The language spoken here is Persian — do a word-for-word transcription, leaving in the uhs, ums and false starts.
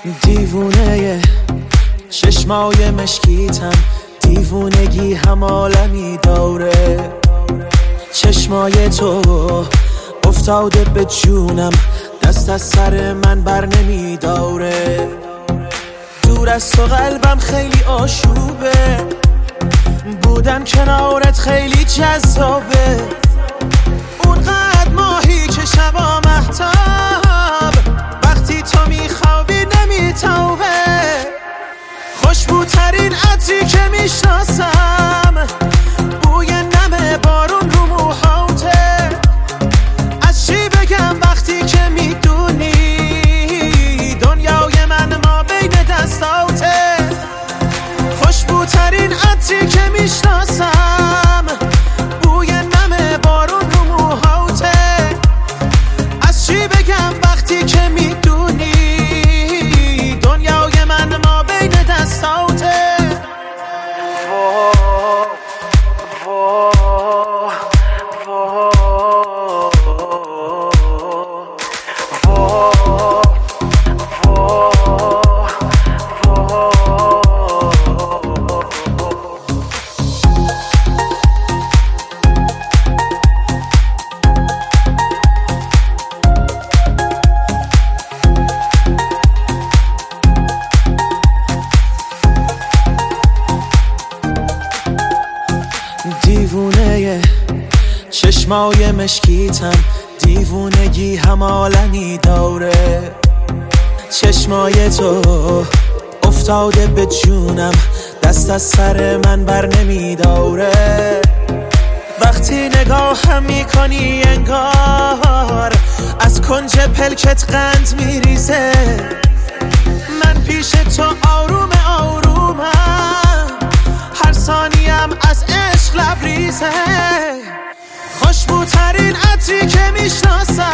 دیوونه چشمای مشکیتم، دیوونگی هم عالمی داره. چشمای تو افتاده به جونم، دست از سر من بر نمی داره. دور از تو قلبم خیلی آشوبه، بودن کنارت خیلی جذابه. اونقدر ماهی که شبا مهتاب، وقتی تو میخوابی نمیتابه. خوشبوترین عطری که میشناسم، بوی نم بارون رو موهاته. از چی بگم وقتی که میدونی دنیای من ما بین دستاته. خوشبوترین عطری که میشناسم، بوی نم بارون رو موهاته. از چی بگم وقتی که میدونی دنیای من ما بین دستاته. دیوونه چشمای مشکیتم، دیوونگی هم عالمی داره. چشمای تو افتاده به جونم، دست از سر من بر نمی داره. وقتی نگاهم میکنی انگار از کنج پلکت قند میریزه. من پیش تو آروم آرومم، هر ثانیم از عشق لبریزه. خوشبوترین عطری که میشناسم،